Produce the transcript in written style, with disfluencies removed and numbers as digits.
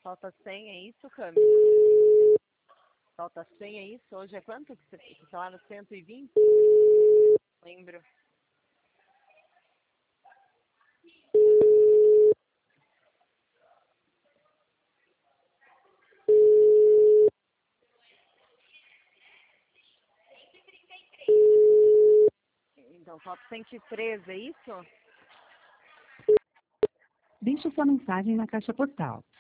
Falta 100, é isso, Cami? Falta 100, é isso? Hoje é quanto que você tá lá no 120? Lembro. Então, falta 113, é isso? Deixe sua mensagem na caixa postal.